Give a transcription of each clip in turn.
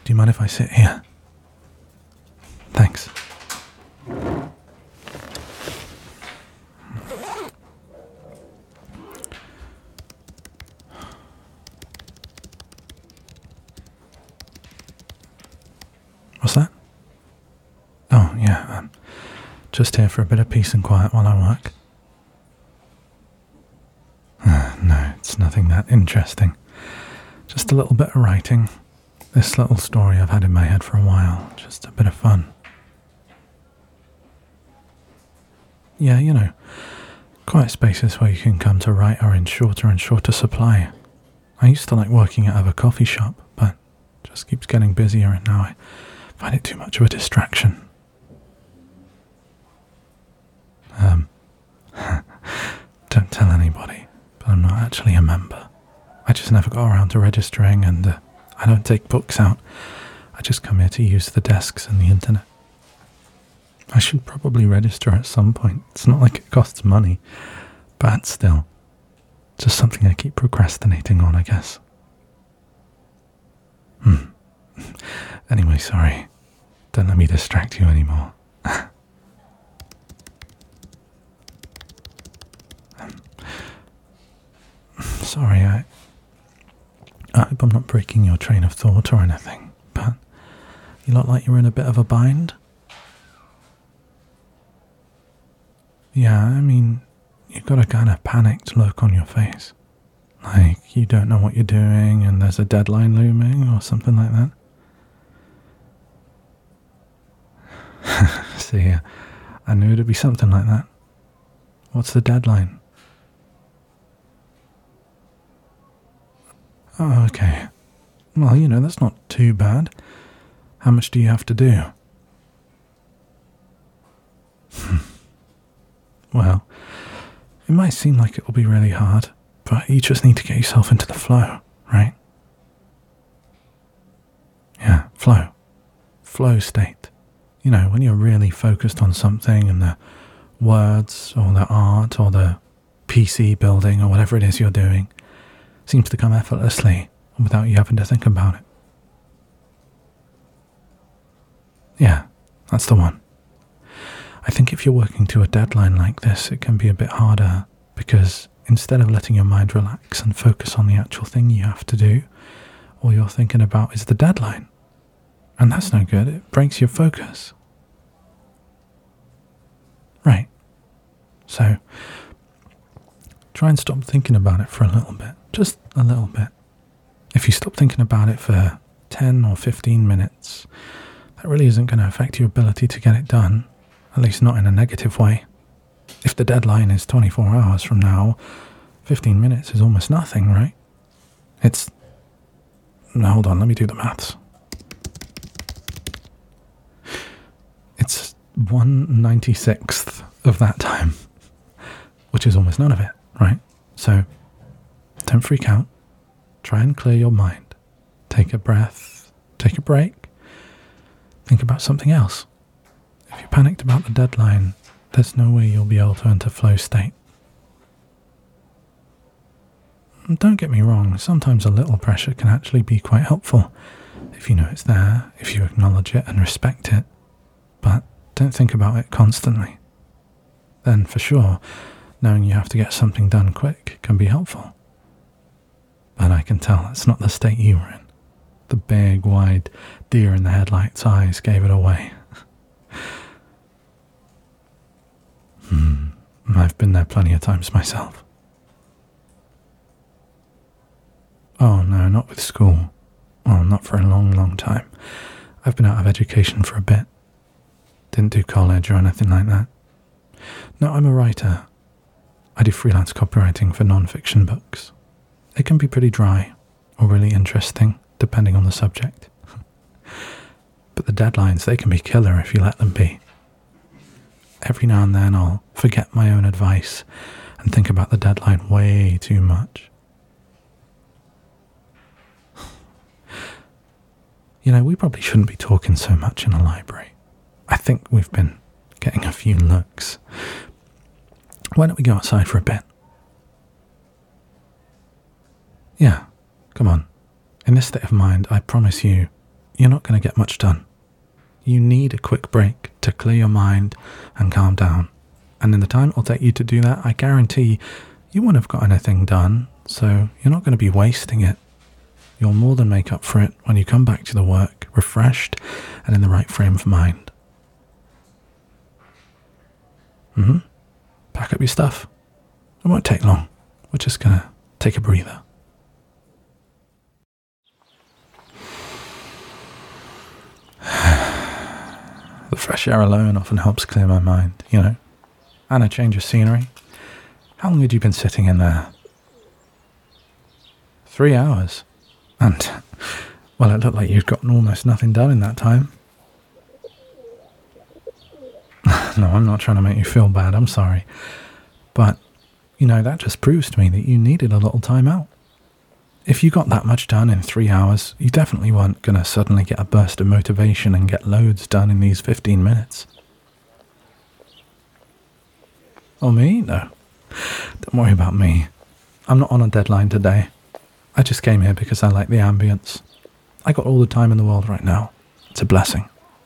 Do you mind if I sit here? Thanks. What's that? Oh, yeah, I'm just here for a bit of peace and quiet while I work. No, it's nothing that interesting. Just a little bit of writing. This little story I've had in my head for a while. Just a bit of fun. Yeah, you know, quiet spaces where you can come to write are in shorter and shorter supply. I used to like working out of a coffee shop, but it just keeps getting busier and now I find it too much of a distraction. Don't tell anybody, but I'm not actually a member. I just never got around to registering and I don't take books out. I just come here to use the desks and the internet. I should probably register at some point. It's not like it costs money, but still. Just something I keep procrastinating on, I guess. Anyway, sorry. Don't let me distract you anymore. Sorry, I hope I'm not breaking your train of thought or anything, but you look like you're in a bit of a bind. Yeah, I mean, you've got a kind of panicked look on your face. Like you don't know what you're doing and there's a deadline looming or something like that. See, I knew it'd be something like that. What's the deadline? Oh, okay. Well, you know, that's not too bad. How much do you have to do? Well, it might seem like it will be really hard, but you just need to get yourself into the flow, right? Yeah, flow. Flow state. You know, when you're really focused on something and the words or the art or the PC building or whatever it is you're doing seems to come effortlessly without you having to think about it. Yeah, that's the one. I think if you're working to a deadline like this, it can be a bit harder because instead of letting your mind relax and focus on the actual thing you have to do, all you're thinking about is the deadline. And that's no good. It breaks your focus. Right. So, try and stop thinking about it for a little bit. Just a little bit. If you stop thinking about it for 10 or 15 minutes, that really isn't going to affect your ability to get it done, at least not in a negative way. If the deadline is 24 hours from now, 15 minutes is almost nothing, right? No, hold on, let me do the maths. It's 1/96th of that time, which is almost none of it, right? So, don't freak out. Try and clear your mind. Take a breath, take a break, think about something else. If you're panicked about the deadline, there's no way you'll be able to enter flow state. And don't get me wrong, sometimes a little pressure can actually be quite helpful. If you know it's there, if you acknowledge it and respect it. But don't think about it constantly. Then for sure, knowing you have to get something done quick can be helpful. But I can tell that's not the state you were in. The big, wide, deer in the headlights eyes gave it away. I've been there plenty of times myself. Oh no, not with school. Well, not for a long, long time. I've been out of education for a bit. Didn't do college or anything like that. No, I'm a writer. I do freelance copywriting for non-fiction books. It can be pretty dry or really interesting, depending on the subject. But the deadlines, they can be killer if you let them be. Every now and then I'll forget my own advice and think about the deadline way too much. You know, we probably shouldn't be talking so much in a library. I think we've been getting a few looks. Why don't we go outside for a bit? Yeah, come on. In this state of mind, I promise you, you're not going to get much done. You need a quick break to clear your mind and calm down. And in the time it'll take you to do that, I guarantee you won't have got anything done, so you're not going to be wasting it. You'll more than make up for it when you come back to the work, refreshed and in the right frame of mind. Pack up your stuff. It won't take long. We're just going to take a breather. The fresh air alone often helps clear my mind, and a change of scenery. How long had you been sitting in there? 3 hours. And, well, it looked like you'd gotten almost nothing done in that time. No, I'm not trying to make you feel bad, I'm sorry. But, that just proves to me that you needed a little time out. If you got that much done in 3 hours, you definitely weren't going to suddenly get a burst of motivation and get loads done in these 15 minutes. Oh, me? No. Don't worry about me. I'm not on a deadline today. I just came here because I like the ambience. I got all the time in the world right now. It's a blessing.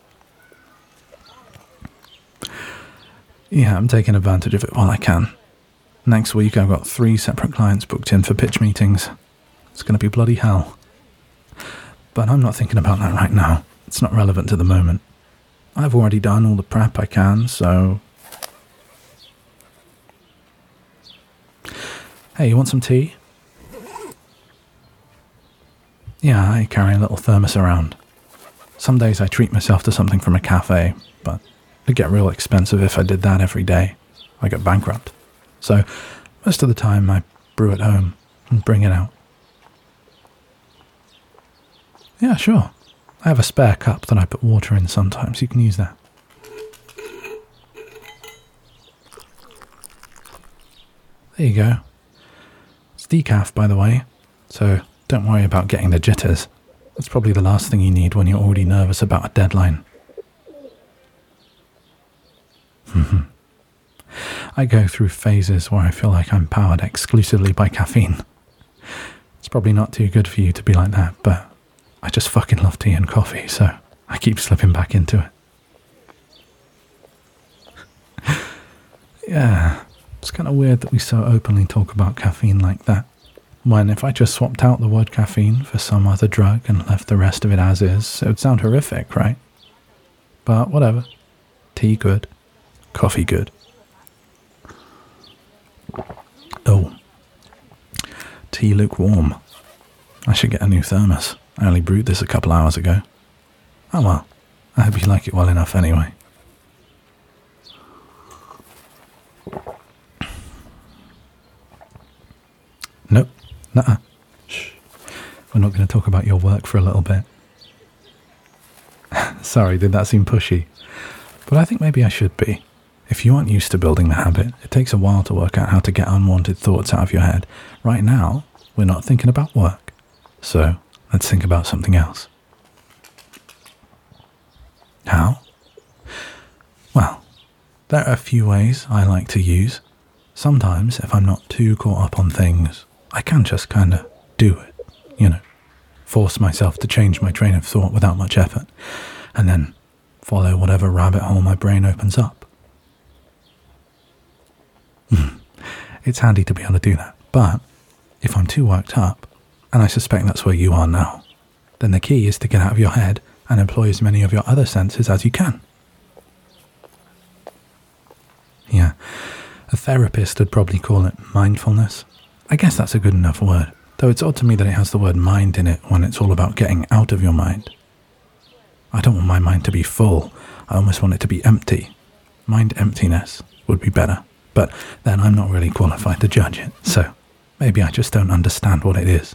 Yeah, I'm taking advantage of it while I can. Next week I've got 3 separate clients booked in for pitch meetings. It's going to be bloody hell. But I'm not thinking about that right now. It's not relevant to the moment. I've already done all the prep I can, so... Hey, you want some tea? Yeah, I carry a little thermos around. Some days I treat myself to something from a cafe, but it'd get real expensive if I did that every day. I get bankrupt. So, most of the time I brew at home and bring it out. Yeah, sure. I have a spare cup that I put water in sometimes. You can use that. There you go. It's decaf, by the way, so don't worry about getting the jitters. That's probably the last thing you need when you're already nervous about a deadline. I go through phases where I feel like I'm powered exclusively by caffeine. It's probably not too good for you to be like that, but I just fucking love tea and coffee, so I keep slipping back into it. Yeah, it's kind of weird that we so openly talk about caffeine like that, when if I just swapped out the word caffeine for some other drug and left the rest of it as is, it would sound horrific, right? But whatever. Tea good. Coffee good. Oh. Tea lukewarm. I should get a new thermos. I only brewed this a couple hours ago. Oh well, I hope you like it well enough anyway. Nope, nuh-uh. Shh. We're not going to talk about your work for a little bit. Sorry, did that seem pushy? But I think maybe I should be. If you aren't used to building the habit, it takes a while to work out how to get unwanted thoughts out of your head. Right now, we're not thinking about work. So, let's think about something else. How? Well, there are a few ways I like to use. Sometimes, if I'm not too caught up on things, I can just kind of do it, force myself to change my train of thought without much effort, and then follow whatever rabbit hole my brain opens up. It's handy to be able to do that, but if I'm too worked up, and I suspect that's where you are now, then the key is to get out of your head and employ as many of your other senses as you can. Yeah, a therapist would probably call it mindfulness. I guess that's a good enough word, though it's odd to me that it has the word mind in it when it's all about getting out of your mind. I don't want my mind to be full, I almost want it to be empty. Mind emptiness would be better, but then I'm not really qualified to judge it, so maybe I just don't understand what it is.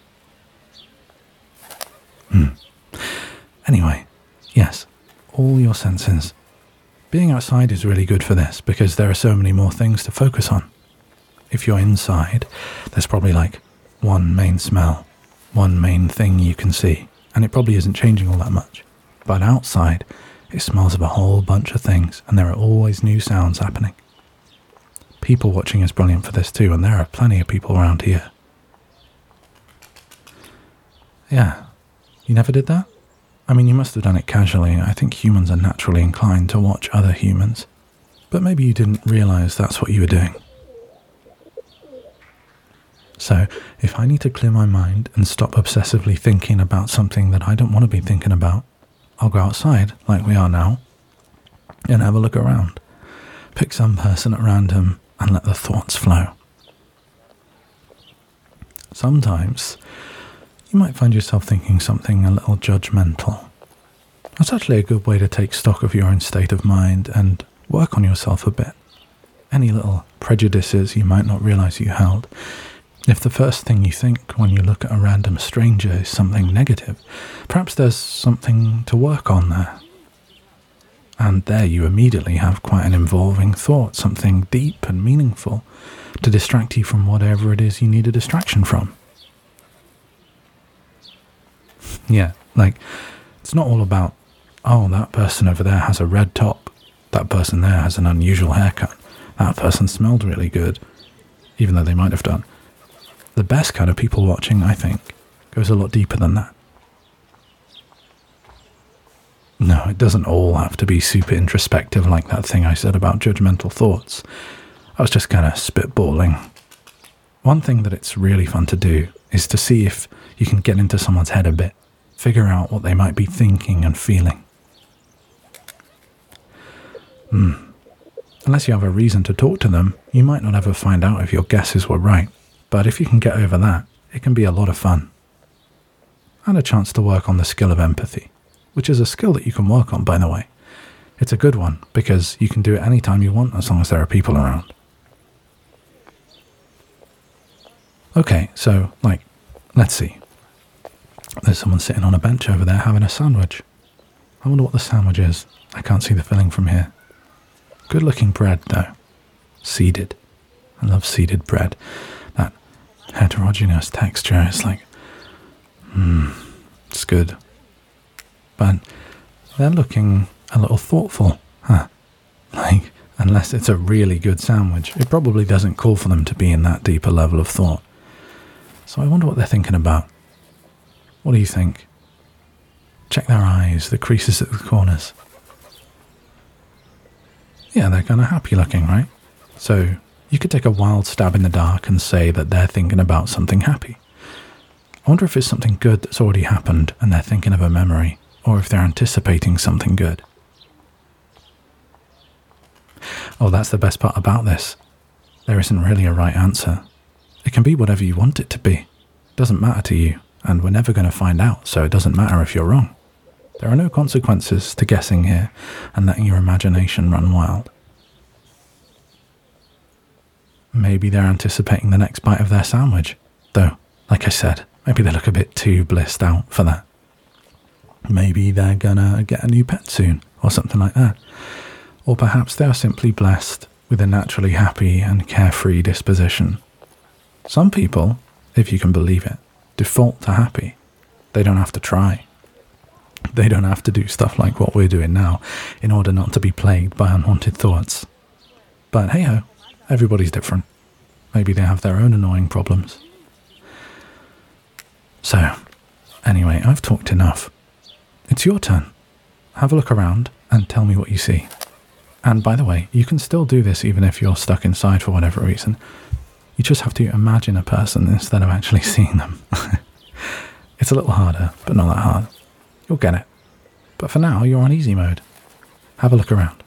Anyway, yes, all your senses. Being outside is really good for this because there are so many more things to focus on. If you're inside, there's probably like one main smell, one main thing you can see, and it probably isn't changing all that much. But outside, it smells of a whole bunch of things, and there are always new sounds happening. People watching is brilliant for this too, and there are plenty of people around here. Yeah, you never did that? I mean, you must have done it casually. I think humans are naturally inclined to watch other humans. But maybe you didn't realise that's what you were doing. So, if I need to clear my mind and stop obsessively thinking about something that I don't want to be thinking about, I'll go outside, like we are now, and have a look around. Pick some person at random and let the thoughts flow. Sometimes, you might find yourself thinking something a little judgmental. That's actually a good way to take stock of your own state of mind and work on yourself a bit. Any little prejudices you might not realise you held. If the first thing you think when you look at a random stranger is something negative, perhaps there's something to work on there. And there you immediately have quite an involving thought, something deep and meaningful to distract you from whatever it is you need a distraction from. Yeah, like, it's not all about, oh, that person over there has a red top, that person there has an unusual haircut, that person smelled really good, even though they might have done. The best kind of people watching, I think, goes a lot deeper than that. No, it doesn't all have to be super introspective like that thing I said about judgmental thoughts. I was just kind of spitballing. One thing that it's really fun to do is to see if you can get into someone's head a bit, figure out what they might be thinking and feeling. Unless you have a reason to talk to them, you might not ever find out if your guesses were right. But if you can get over that, it can be a lot of fun. And a chance to work on the skill of empathy, which is a skill that you can work on, by the way. It's a good one, because you can do it anytime you want as long as there are people around. Okay, so, let's see. There's someone sitting on a bench over there having a sandwich. I wonder what the sandwich is. I can't see the filling from here. Good looking bread, though. Seeded. I love seeded bread. That heterogeneous texture is like, it's good. But they're looking a little thoughtful, huh? Like, unless it's a really good sandwich, it probably doesn't call for them to be in that deeper level of thought. So I wonder what they're thinking about. What do you think? Check their eyes, the creases at the corners. Yeah, they're kind of happy looking, right? So you could take a wild stab in the dark and say that they're thinking about something happy. I wonder if it's something good that's already happened and they're thinking of a memory, or if they're anticipating something good. Oh, that's the best part about this. There isn't really a right answer. It can be whatever you want it to be. It doesn't matter to you, and we're never going to find out, so it doesn't matter if you're wrong. There are no consequences to guessing here and letting your imagination run wild. Maybe they're anticipating the next bite of their sandwich, though, like I said, maybe they look a bit too blissed out for that. Maybe they're gonna get a new pet soon, or something like that. Or perhaps they are simply blessed with a naturally happy and carefree disposition. Some people, if you can believe it, default to happy. They don't have to try. They don't have to do stuff like what we're doing now in order not to be plagued by unwanted thoughts. But hey-ho, everybody's different. Maybe they have their own annoying problems. So, anyway, I've talked enough. It's your turn. Have a look around and tell me what you see. And by the way, you can still do this even if you're stuck inside for whatever reason. You just have to imagine a person instead of actually seeing them. It's a little harder, but not that hard. You'll get it. But for now, you're on easy mode. Have a look around.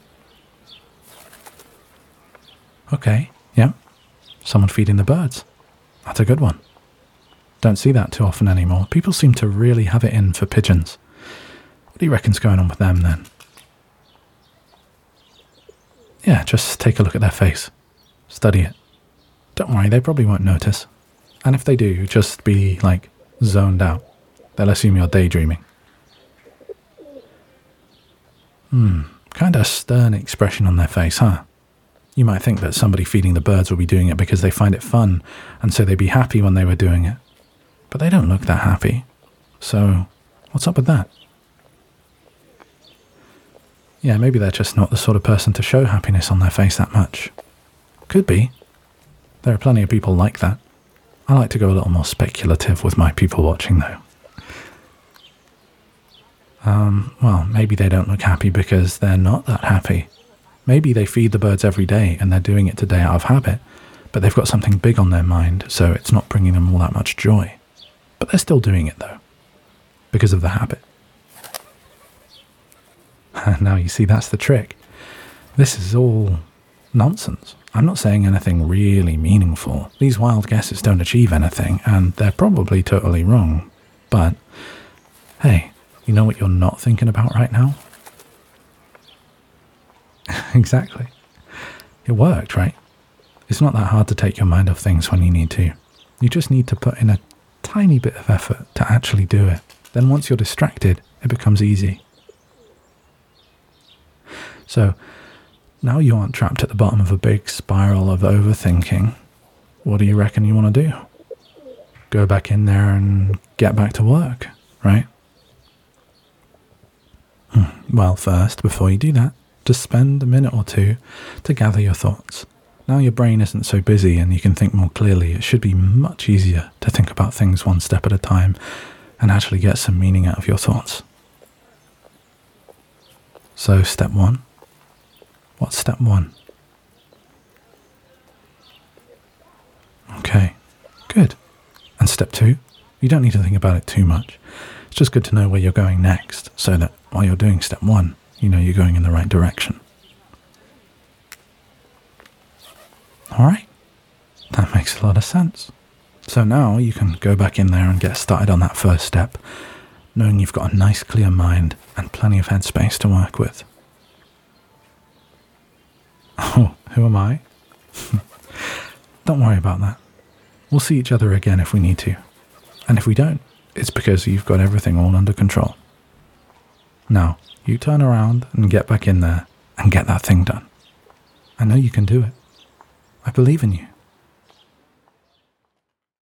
Okay, yeah. Someone feeding the birds. That's a good one. Don't see that too often anymore. People seem to really have it in for pigeons. What do you reckon's going on with them then? Yeah, just take a look at their face. Study it. Don't worry, they probably won't notice. And if they do, just be, zoned out. They'll assume you're daydreaming. Kind of stern expression on their face, huh? You might think that somebody feeding the birds will be doing it because they find it fun, and so they'd be happy when they were doing it. But they don't look that happy. So, what's up with that? Yeah, maybe they're just not the sort of person to show happiness on their face that much. Could be. There are plenty of people like that. I like to go a little more speculative with my people watching, though. Well, maybe they don't look happy because they're not that happy. Maybe they feed the birds every day and they're doing it today out of habit, but they've got something big on their mind, so it's not bringing them all that much joy. But they're still doing it, though, because of the habit. Now, you see, that's the trick. This is all nonsense. I'm not saying anything really meaningful. These wild guesses don't achieve anything, and they're probably totally wrong. But, hey, you know what you're not thinking about right now? Exactly. It worked, right? It's not that hard to take your mind off things when you need to. You just need to put in a tiny bit of effort to actually do it. Then once you're distracted, it becomes easy. So, now you aren't trapped at the bottom of a big spiral of overthinking. What do you reckon you want to do? Go back in there and get back to work, right? Well, first, before you do that, just spend a minute or two to gather your thoughts. Now your brain isn't so busy and you can think more clearly, it should be much easier to think about things one step at a time and actually get some meaning out of your thoughts. So, step one. What's step one? Okay, good. And step two? You don't need to think about it too much. It's just good to know where you're going next, so that while you're doing step one, you know you're going in the right direction. Alright, that makes a lot of sense. So now you can go back in there and get started on that first step, knowing you've got a nice clear mind and plenty of headspace to work with. Oh, who am I? Don't worry about that. We'll see each other again if we need to. And if we don't, it's because you've got everything all under control. Now, you turn around and get back in there and get that thing done. I know you can do it. I believe in you.